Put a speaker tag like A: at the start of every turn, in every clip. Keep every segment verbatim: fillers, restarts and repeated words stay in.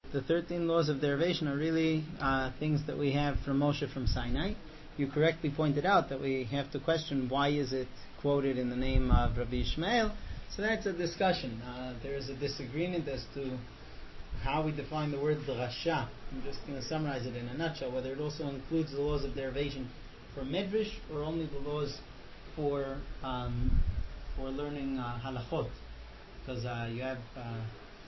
A: the thirteen laws of derivation are really uh, things that we have from Moshe from Sinai. You correctly pointed out that we have to question why is it quoted in the name of Rabbi Ishmael. So that's a discussion. Uh, there is a disagreement as to how we define the word drasha. I'm just going to summarize it in a nutshell, whether it also includes the laws of derivation for medrash or only the laws for um, for learning uh, halachot. Because uh, you have uh,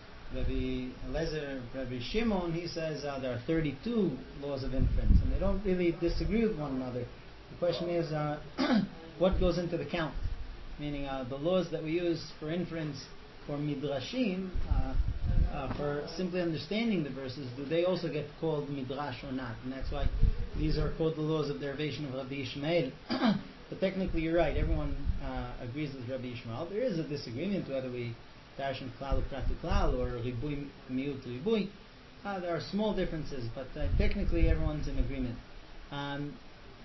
A: Rabbi Eliezer, Rabbi Shimon, he says uh, there are thirty-two laws of inference, and they don't really disagree with one another. The question is, uh, what goes into the count? Meaning uh, the laws that we use for inference for midrashim, uh, uh, for simply understanding the verses, do they also get called midrash or not? And that's why these are called the laws of derivation of Rabbi Ishmael. But technically you're right, everyone uh, agrees with Rabbi Ishmael. There is a disagreement whether we darshan klal prat klal or ribui miut ribui. Uh, there are small differences, but uh, technically everyone's in agreement. Um,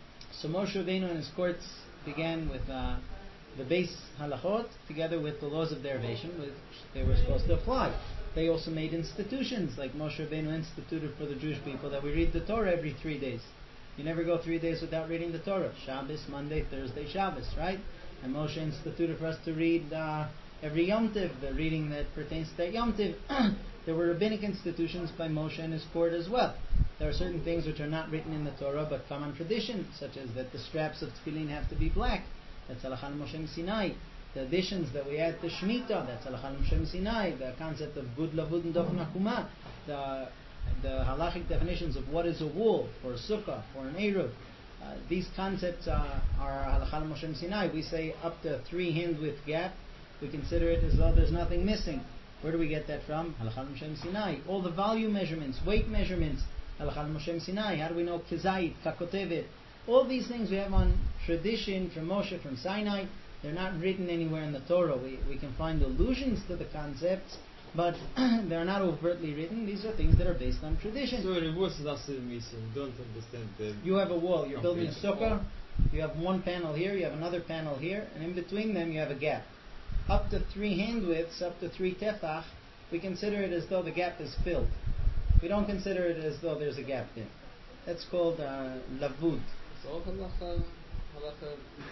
A: so Moshe Rabbeinu and his courts began with uh, the base halachot together with the laws of derivation, which they were supposed to apply. They also made institutions, like Moshe Rabbeinu instituted for the Jewish people that we read the Torah every three days. You never go three days without reading the Torah. Shabbos, Monday, Thursday, Shabbos, right? And Moshe instituted for us to read uh, every Yom Tiv, the reading that pertains to that Yom Tiv. There were rabbinic institutions by Moshe and his court as well. There are certain things which are not written in the Torah but come on tradition, such as that the straps of tefillin have to be black. That's Halakha Moshe Sinai. The additions that we add to Shemitah, that's Halakha Moshe Sinai. The concept of good lavud and dofen akuma. The the halachic definitions of what is a wool for a sukkah, for an eruv. Uh, these concepts uh, are Halakha Moshe Sinai. We say up to three hand width gap. We consider it as though there's nothing missing. Where do we get that from? Halakha Moshe Sinai. All the volume measurements, weight measurements, Halakha Moshe Sinai. How do we know kezait, kakotevet? All these things we have on tradition from Moshe, from Sinai. They're not written anywhere in the Torah. We we can find allusions to the concepts, but they're not overtly written. These are things that are based on tradition.
B: So reverse missing. Don't understand them.
A: You have a wall. You're building a sukkah. You have one panel here. You have another panel here, and in between them you have a gap. Up to three hand widths, up to three tefach, we consider it as though the gap is filled. We don't consider it as though there's a gap there. That's called uh, lavud.
C: So halacha, halacha,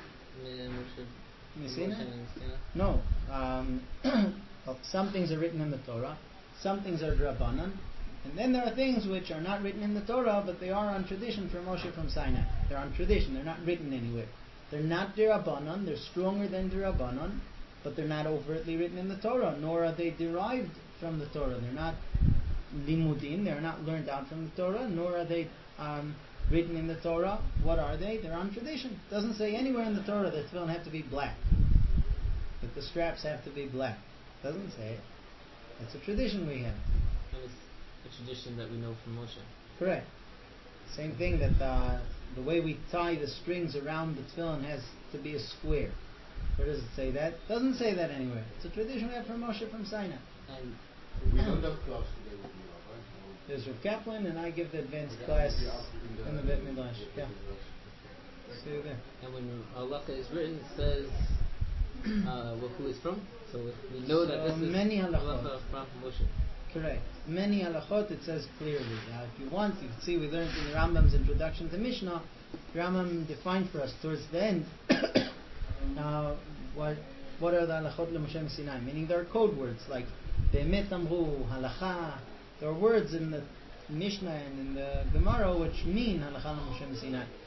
A: No. Um, some things are written in the Torah, some things are drabanan, and then there are things which are not written in the Torah, but they are on tradition from Moshe from Sinai. They're on tradition, they're not written anywhere. They're not derabanan, they're stronger than derabanan, but they're not overtly written in the Torah, nor are they derived from the Torah. They're not limudin, they're not learned out from the Torah, nor are they um, written in the Torah. What are they? They're on tradition. It doesn't say anywhere in the Torah that tefillin have to be black, that the straps have to be black. It doesn't say it. It's a tradition we have.
C: And it's a tradition that we know from Moshe.
A: Correct. Same thing that uh, the way we tie the strings around the tefillin has to be a square. Where does it say that? It doesn't say that anywhere. It's a tradition we have from Moshe from Sinai.
C: And
D: we don't have class today with you, right?
A: There's Rav Kaplan, and I give the advanced class in the Bet Midrash. Yeah. See you there.
C: And when halacha is written, it says uh, well, who it's from. So we know
A: so
C: that this is
A: many
C: halacha from Moshe.
A: Correct. Many halachot, it says clearly. Uh, if you want, you can see we learned in the Rambam's introduction to Mishnah. The Rambam defined for us towards the end. Now, what what are the halachot leMoshe Sinai? Meaning there are code words like Be'emet Amru, Halacha. There are words in the Mishnah and in the Gemara which mean Halacha leMoshe Sinai.